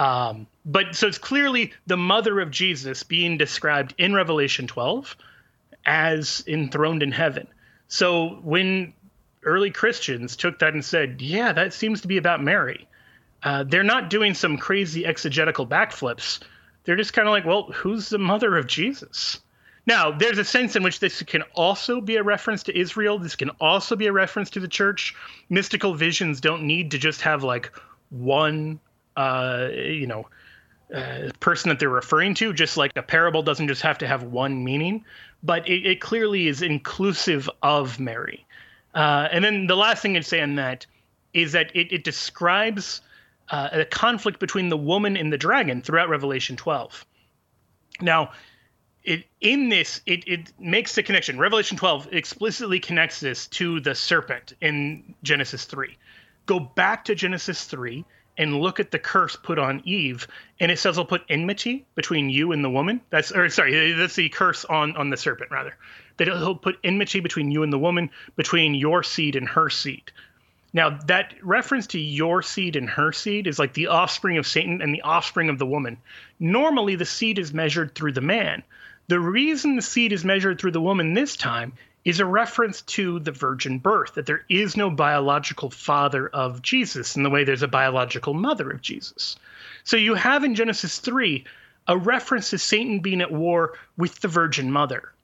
Speaker 4: But so it's clearly the mother of Jesus being described in Revelation 12 as enthroned in heaven. So when early Christians took that and said, yeah, that seems to be about Mary, they're not doing some crazy exegetical backflips. They're just kind of like, well, who's the mother of Jesus? Now, there's a sense in which this can also be a reference to Israel. This can also be a reference to the church. Mystical visions don't need to just have one, person that they're referring to, just like a parable doesn't just have to have one meaning. But it clearly is inclusive of Mary. And then the last thing I'd say on that is that it describes a conflict between the woman and the dragon throughout Revelation 12. Now, it makes the connection. Revelation 12 explicitly connects this to the serpent in Genesis 3. Go back to Genesis 3 and look at the curse put on Eve, and it says, I'll put enmity between you and the woman. That's the curse on the serpent, rather. That he'll put enmity between you and the woman, between your seed and her seed. Now, that reference to your seed and her seed is like the offspring of Satan and the offspring of the woman. Normally, the seed is measured through the man. The reason the seed is measured through the woman this time is a reference to the virgin birth, that there is no biological father of Jesus in the way there's a biological mother of Jesus. So you have in Genesis 3 a reference to Satan being at war with the virgin mother.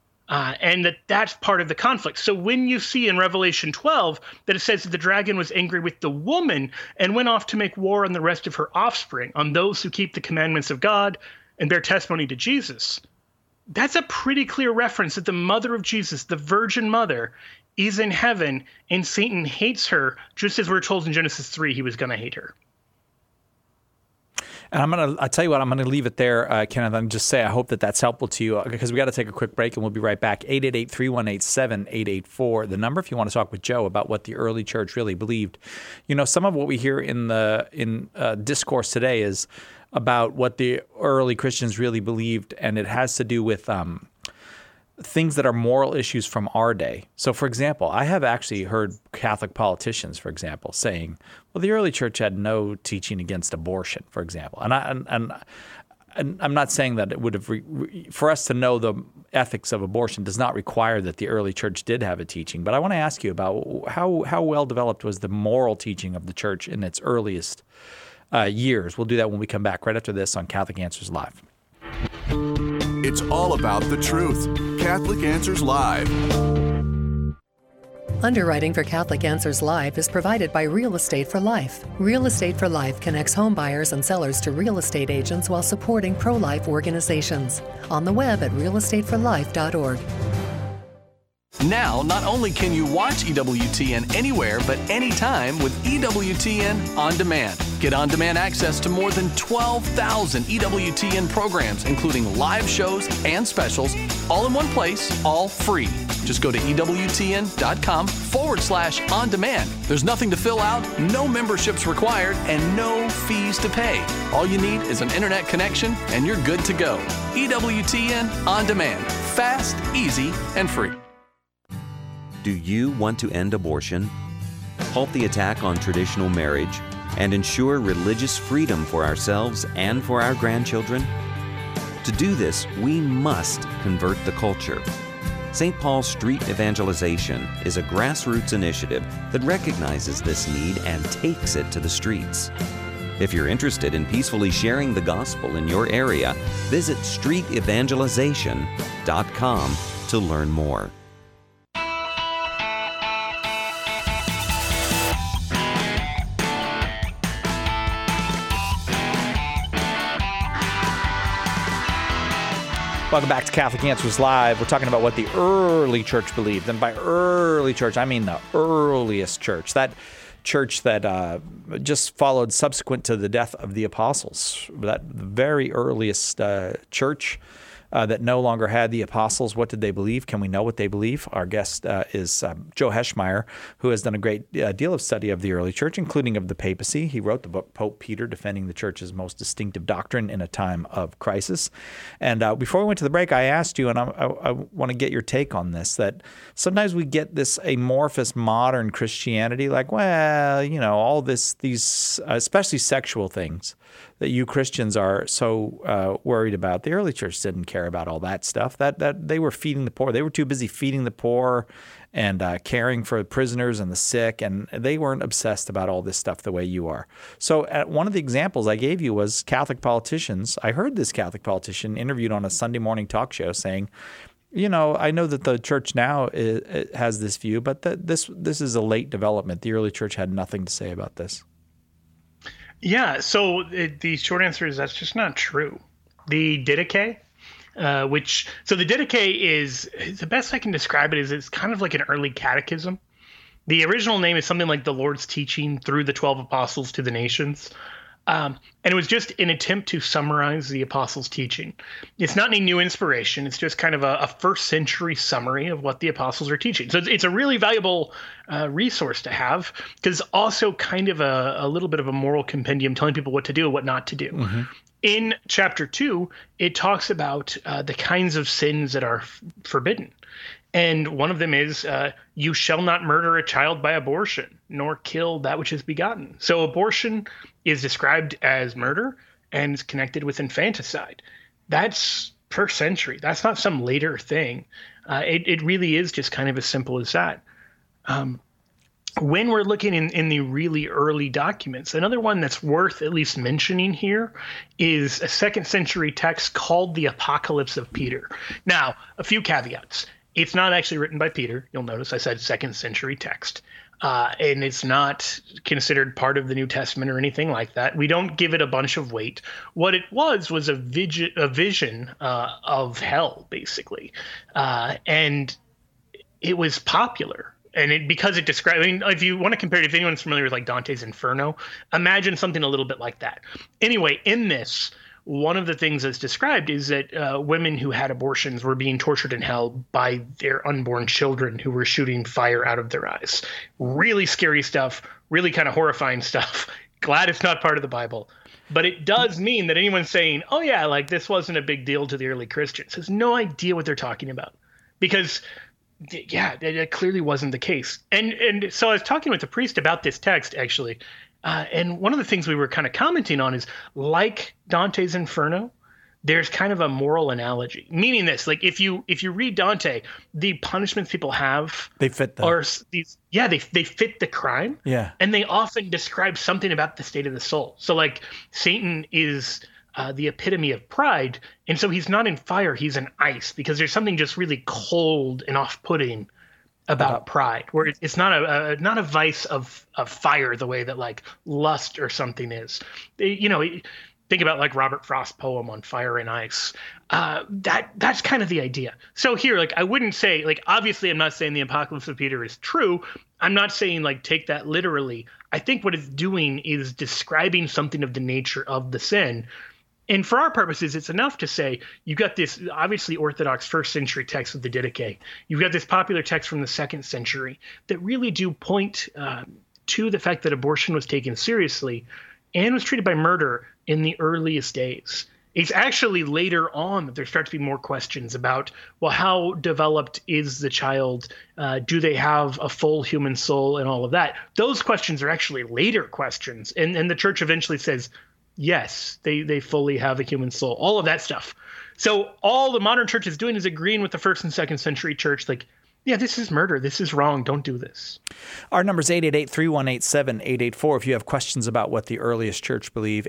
Speaker 4: And that's part of the conflict. So when you see in Revelation 12 that it says that the dragon was angry with the woman and went off to make war on the rest of her offspring, on those who keep the commandments of God and bear testimony to Jesus, that's a pretty clear reference that the mother of Jesus, the virgin mother, is in heaven, and Satan hates her, just as we're told in Genesis 3 he was going to hate her.
Speaker 3: And I'll tell you what, I'm going to leave it there, Kenneth, and just say I hope that that's helpful to you, because we got to take a quick break and we'll be right back. 888-318-7884, the number if you want to talk with Joe about what the early church really believed. You know, some of what we hear in discourse today is about what the early Christians really believed, and it has to do with things that are moral issues from our day. So, for example, I have actually heard Catholic politicians, for example, saying, well, the early church had no teaching against abortion, for example. And I'm not saying that it would have for us to know the ethics of abortion does not require that the early church did have a teaching. But I want to ask you about how well developed was the moral teaching of the church in its earliest years. We'll do that when we come back right after this on Catholic Answers Live.
Speaker 10: It's all about the truth. Catholic Answers Live.
Speaker 12: Underwriting for Catholic Answers Live is provided by Real Estate for Life. Real Estate for Life connects home buyers and sellers to real estate agents while supporting pro-life organizations. On the web at realestateforlife.org.
Speaker 13: Now, not only can you watch EWTN anywhere but anytime with EWTN On Demand. Get on-demand access to more than 12,000 EWTN programs, including live shows and specials, all in one place, all free. Just go to EWTN.com/on-demand. There's nothing to fill out, no memberships required, and no fees to pay. All you need is an internet connection, and you're good to go. EWTN On Demand. Fast, easy, and free.
Speaker 14: Do you want to end abortion, halt the attack on traditional marriage, and ensure religious freedom for ourselves and for our grandchildren? To do this, we must convert the culture. St. Paul Street Evangelization is a grassroots initiative that recognizes this need and takes it to the streets. If you're interested in peacefully sharing the gospel in your area, visit streetevangelization.com to learn more.
Speaker 3: Welcome back to Catholic Answers Live. We're talking about what the early church believed. And by early church, I mean the earliest church. That church that just followed subsequent to the death of the apostles. That very earliest church that no longer had the apostles. What did they believe? Can we know what they believe? Our guest is Joe Heschmeyer, who has done a great deal of study of the early church, including of the papacy. He wrote the book Pope Peter, Defending the Church's Most Distinctive Doctrine in a Time of Crisis. And before we went to the break, I asked you, and I want to get your take on this, that sometimes we get this amorphous modern Christianity, like, well, you know, all these especially sexual things that you Christians are so worried about. The early church didn't care about all that stuff. That they were feeding the poor. They were too busy feeding the poor and caring for prisoners and the sick, and they weren't obsessed about all this stuff the way you are. So one of the examples I gave you was Catholic politicians. I heard this Catholic politician interviewed on a Sunday morning talk show saying, you know, I know that the church now has this view, but this is a late development. The early church had nothing to say about this.
Speaker 4: Yeah, so the short answer is that's just not true. The Didache, the Didache is, the best I can describe it is it's kind of like an early catechism. The original name is something like the Lord's Teaching through the 12 Apostles to the Nations. And it was just an attempt to summarize the apostles' teaching. It's not any new inspiration. It's just kind of a first century summary of what the apostles are teaching. So it's a really valuable resource to have, because also kind of a little bit of a moral compendium telling people what to do and what not to do. Mm-hmm. In chapter 2, it talks about the kinds of sins that are forbidden. And one of them is, you shall not murder a child by abortion, nor kill that which is begotten. So abortion is described as murder and is connected with infanticide. That's first century. That's not some later thing. It really is just kind of as simple as that. When we're looking in the really early documents, another one that's worth at least mentioning here is a 2nd century text called the Apocalypse of Peter. Now, a few caveats. It's not actually written by Peter. You'll notice I said 2nd century text. And it's not considered part of the New Testament or anything like that. We don't give it a bunch of weight. What it was a vision of hell, basically. And it was popular And because it describes, I mean, if you want to compare it, if anyone's familiar with like Dante's Inferno, imagine something a little bit like that. Anyway, in this, one of the things that's described is that women who had abortions were being tortured in hell by their unborn children who were shooting fire out of their eyes. Really scary stuff, really kind of horrifying stuff. Glad it's not part of the Bible. But it does mean that anyone saying, oh yeah, like this wasn't a big deal to the early Christians has no idea what they're talking about. Because yeah, it clearly wasn't the case. And so I was talking with the priest about this text, actually. And one of the things we were kind of commenting on is, like Dante's Inferno, there's kind of a moral analogy. Meaning this, like if you read Dante, the punishments people have,
Speaker 3: they fit
Speaker 4: they fit the crime.
Speaker 3: Yeah.
Speaker 4: And they often describe something about the state of the soul. So like Satan is the epitome of pride, and so he's not in fire, he's in ice, because there's something just really cold and off-putting about pride, where it's not a vice of fire the way that like lust or something is. You know, think about like Robert Frost's poem on Fire and Ice. That's kind of the idea. So here, like, I wouldn't say, like, obviously I'm not saying the Apocalypse of Peter is true. I'm not saying like take that literally. I think what it's doing is describing something of the nature of the sin. And for our purposes, it's enough to say you've got this obviously Orthodox first century text of the Didache. You've got this popular text from the second century that really do point to the fact that abortion was taken seriously and was treated by murder in the earliest days. It's actually later on that there start to be more questions about, well, how developed is the child? Do they have a full human soul and all of that? Those questions are actually later questions. And the church eventually says, yes, they fully have a human soul, all of that stuff. So all the modern church is doing is agreeing with the first and second century church, like, yeah, this is murder. This is wrong. Don't do this.
Speaker 3: Our number is 888-318-7884. If you have questions about what the earliest church believed,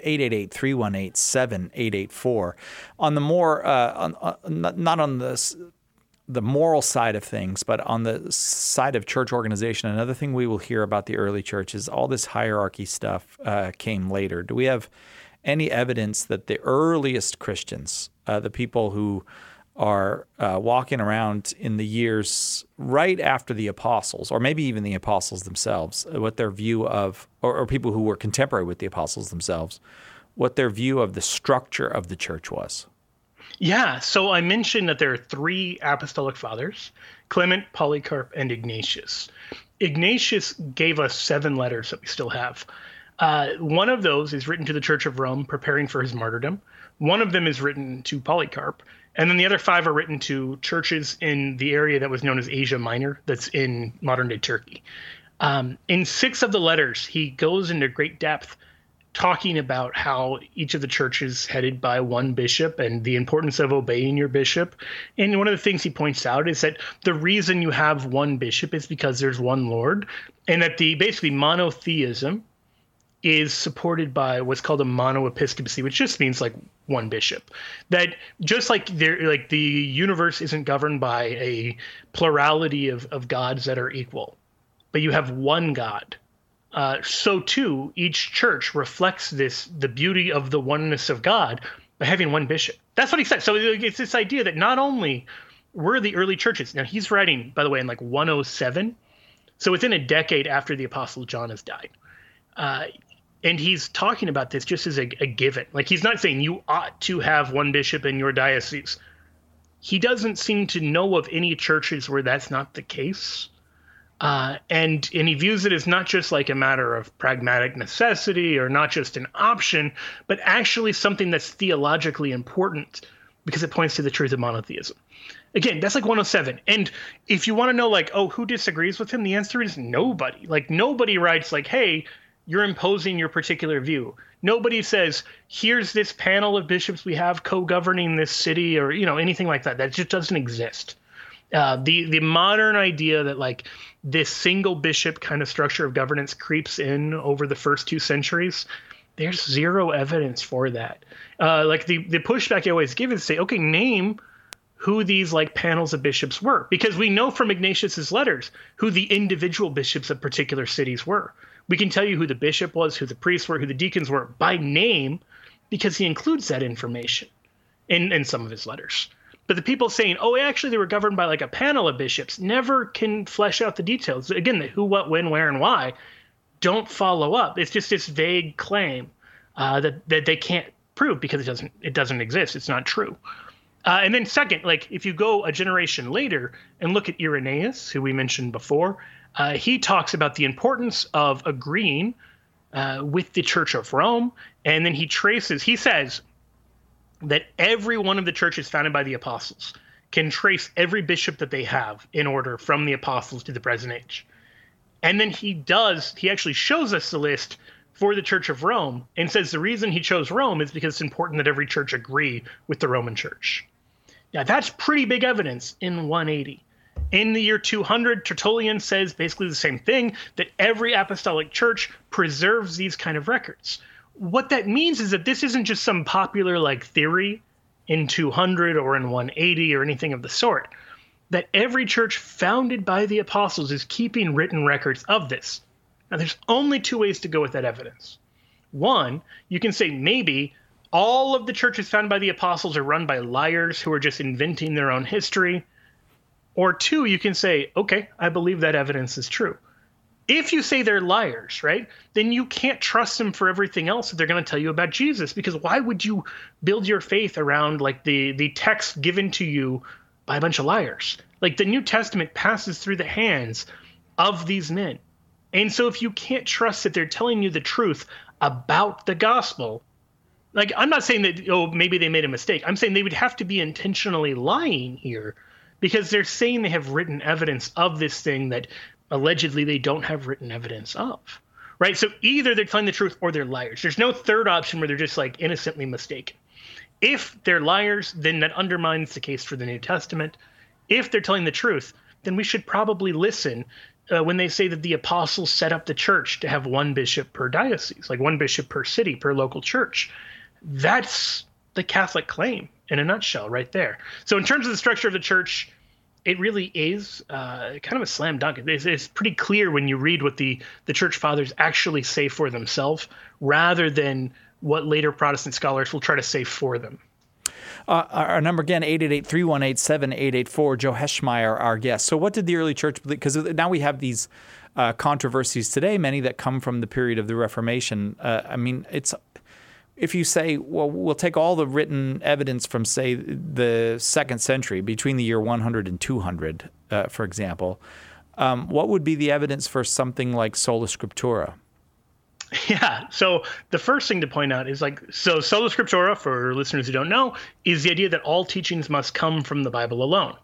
Speaker 3: 888-318-7884. On the more, not on the moral side of things, but on the side of church organization, another thing we will hear about the early church is all this hierarchy stuff came later. Do we have any evidence that the earliest Christians, the people who are walking around in the years right after the apostles, or maybe even the apostles themselves, what their view of, or people who were contemporary with the apostles themselves, what their view of the structure of the church was?
Speaker 4: Yeah, so I mentioned that there are three apostolic fathers, Clement, Polycarp, and Ignatius. Ignatius gave us 7 letters that we still have. One of those is written to the Church of Rome, preparing for his martyrdom. One of them is written to Polycarp. And then the other 5 are written to churches in the area that was known as Asia Minor, that's in modern-day Turkey. In 6 of the letters, he goes into great depth talking about how each of the churches headed by one bishop and the importance of obeying your bishop. And one of the things he points out is that the reason you have one bishop is because there's one Lord, and that the basically monotheism is supported by what's called a monoepiscopacy, which just means like one bishop. That just like the universe isn't governed by a plurality of gods that are equal, but you have one God. So too, each church reflects the beauty of the oneness of God by having one bishop. That's what he said. So it's this idea that not only were the early churches, now he's writing, by the way, in like 107, so within a decade after the Apostle John has died. And he's talking about this just as a given. Like, he's not saying you ought to have one bishop in your diocese. He doesn't seem to know of any churches where that's not the case. And he views it as not just like a matter of pragmatic necessity or not just an option, but actually something that's theologically important because it points to the truth of monotheism. Again, that's like 107. And if you want to know, like, oh, who disagrees with him? The answer is nobody. Like, nobody writes like, hey, you're imposing your particular view. Nobody says, here's this panel of bishops we have co-governing this city, or, you know, anything like that. That just doesn't exist. The modern idea that like this single bishop kind of structure of governance creeps in over the first 2 centuries, there's zero evidence for that. Like the pushback I always give is say, okay, name who these like panels of bishops were, because we know from Ignatius's letters who the individual bishops of particular cities were. We can tell you who the bishop was, who the priests were, who the deacons were by name, because he includes that information in some of his letters. But the people saying, oh, actually, they were governed by like a panel of bishops, never can flesh out the details. Again, the who, what, when, where, and why don't follow up. It's just this vague claim that they can't prove because it doesn't exist. It's not true. And then second, like if you go a generation later and look at Irenaeus, who we mentioned before, he talks about the importance of agreeing with the Church of Rome. And then he says that every one of the churches founded by the apostles can trace every bishop that they have in order from the apostles to the present age. And then he actually shows us the list for the Church of Rome and says the reason he chose Rome is because it's important that every church agree with the Roman Church. Now, that's pretty big evidence in 180. In the year 200, Tertullian says basically the same thing, that every apostolic church preserves these kind of records. What that means is that this isn't just some popular like theory in 200 or in 180 or anything of the sort, that every church founded by the apostles is keeping written records of this. Now, there's only two ways to go with that evidence. One, you can say maybe all of the churches founded by the apostles are run by liars who are just inventing their own history. Or two, you can say, okay, I believe that evidence is true. If you say they're liars, right, then you can't trust them for everything else that they're going to tell you about Jesus, because why would you build your faith around like the text given to you by a bunch of liars? Like the New Testament passes through the hands of these men. And so if you can't trust that they're telling you the truth about the gospel, like I'm not saying that, oh, maybe they made a mistake. I'm saying they would have to be intentionally lying here because they're saying they have written evidence of this thing that allegedly they don't have written evidence of, right? So either they're telling the truth or they're liars. There's no third option where they're just like innocently mistaken. If they're liars, then that undermines the case for the New Testament. If they're telling the truth, then we should probably listen when they say that the apostles set up the church to have one bishop per diocese, like one bishop per city, per local church. That's the Catholic claim in a nutshell right there. So in terms of the structure of the church, it really is kind of a slam dunk. It's pretty clear when you read what the church fathers actually say for themselves rather than what later Protestant scholars will try to say for them.
Speaker 3: Our number again, 888-318-7884. Joe Heschmeyer, our guest. So what did the early church believe? Because now we have these controversies today, many that come from the period of the Reformation. I mean, if you say, well, we'll take all the written evidence from, say, the 2nd century, between the year 100 and 200, for example, what would be the evidence for something like Sola Scriptura?
Speaker 4: Yeah. So the first thing to point out is so Sola Scriptura, for listeners who don't know, is the idea that all teachings must come from the Bible alone.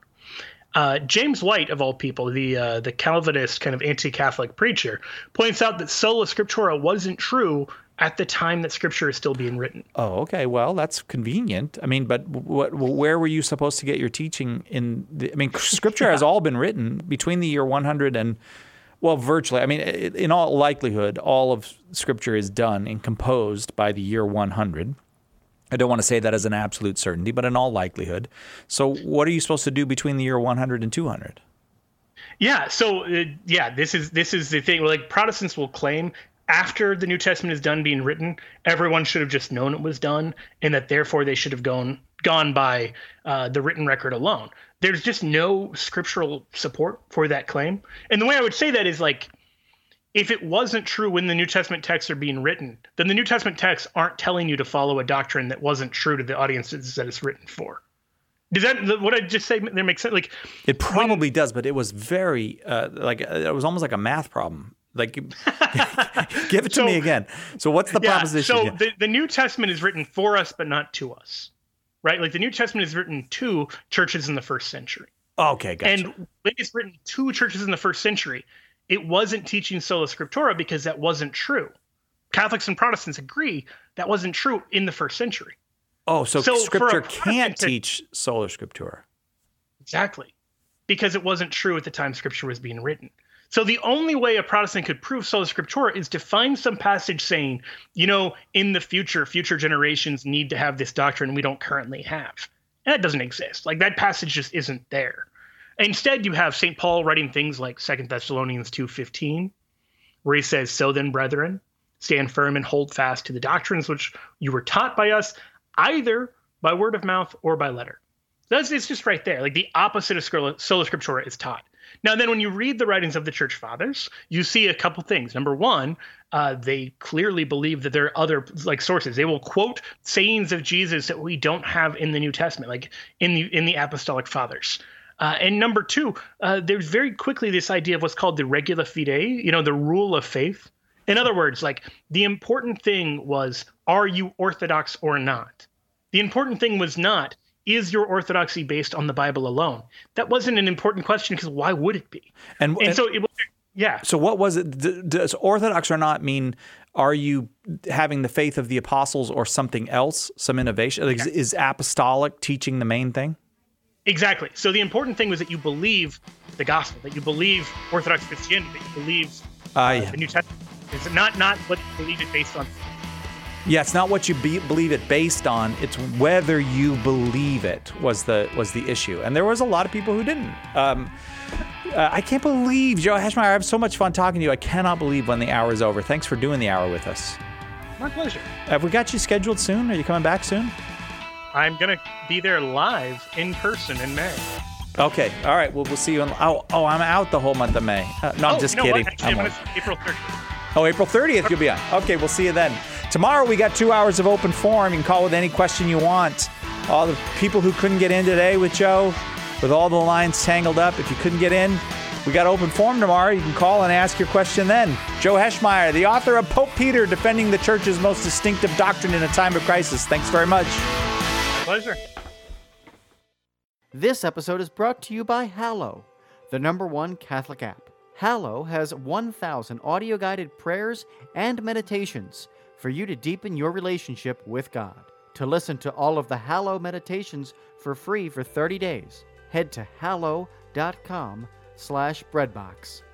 Speaker 4: James White, of all people, the Calvinist kind of anti-Catholic preacher, points out that Sola Scriptura wasn't true at the time that Scripture is still being written.
Speaker 3: Oh, okay. Well, that's convenient. I mean, but where were you supposed to get your teaching Scripture has all been written between the year 100 and, well, virtually. I mean, in all likelihood, all of Scripture is done and composed by the year 100. I don't want to say that as an absolute certainty, but in all likelihood. So what are you supposed to do between the year 100 and 200?
Speaker 4: Yeah. So, this is the thing. Like Protestants will claim after the New Testament is done being written, everyone should have just known it was done, and that therefore they should have gone by the written record alone. There's just no scriptural support for that claim. And the way I would say that is if it wasn't true when the New Testament texts are being written, then the New Testament texts aren't telling you to follow a doctrine that wasn't true to the audiences that it's written for. Does that, what I just say, there makes sense?
Speaker 3: It probably does, but it was very, it was almost like a math problem. Give it to me again. So what's the proposition?
Speaker 4: So the New Testament is written for us, but not to us, right? Like the New Testament is written to churches in the 1st century.
Speaker 3: Okay, gotcha.
Speaker 4: And when it's written to churches in the 1st century, it wasn't teaching Sola Scriptura because that wasn't true. Catholics and Protestants agree that wasn't true in the 1st century.
Speaker 3: Oh, so Scripture can't teach Sola Scriptura. Exactly.
Speaker 4: Because it wasn't true at the time Scripture was being written. So the only way a Protestant could prove Sola Scriptura is to find some passage saying, in the future generations need to have this doctrine we don't currently have. And that doesn't exist. That passage just isn't there. Instead, you have St. Paul writing things like 2 Thessalonians 2:15, where he says, "So then, brethren, stand firm and hold fast to the doctrines which you were taught by us, either by word of mouth or by letter." It's just right there. Like the opposite of sola scriptura is taught. Now, then when you read the writings of the church fathers, you see a couple things. Number one, they clearly believe that there are other sources. They will quote sayings of Jesus that we don't have in the New Testament, like in the apostolic fathers. And number two, there's very quickly this idea of what's called the regula fidei, the rule of faith. In other words, the important thing was, are you Orthodox or not? The important thing was not, is your orthodoxy based on the Bible alone? That wasn't an important question, because why would it be? And so it was, yeah.
Speaker 3: So what was it? Does Orthodox or not mean, are you having the faith of the apostles or something else, some innovation? Is apostolic teaching the main thing?
Speaker 4: Exactly. So the important thing was that you believe the gospel, that you believe Orthodox Christianity, that you believe the New Testament. It's not what you believe it based on.
Speaker 3: Yeah, it's not what you believe it based on. It's whether you believe it was the issue. And there was a lot of people who didn't. I can't believe, Joe Heschmeyer, I have so much fun talking to you. I cannot believe when the hour is over. Thanks for doing the hour with us.
Speaker 4: My pleasure.
Speaker 3: Have we got you scheduled soon? Are you coming back soon?
Speaker 4: I'm going to be there live in person in May.
Speaker 3: Okay. All right. Well, we'll see you. I'm out the whole month of May. No, I'm just kidding.
Speaker 4: Actually, April 30th.
Speaker 3: Oh, April 30th you'll be on. Okay, we'll see you then. Tomorrow we got 2 hours of open forum. You can call with any question you want. All the people who couldn't get in today with Joe, with all the lines tangled up, if you couldn't get in, we got open forum tomorrow. You can call and ask your question then. Joe Heschmeyer, the author of Pope Peter, defending the church's most distinctive doctrine in a time of crisis. Thanks very much.
Speaker 4: Pleasure.
Speaker 1: This episode is brought to you by Hallow, the #1 Catholic app. Hallow has 1,000 audio-guided prayers and meditations for you to deepen your relationship with God. To listen to all of the Hallow meditations for free for 30 days, head to hallow.com/breadbox.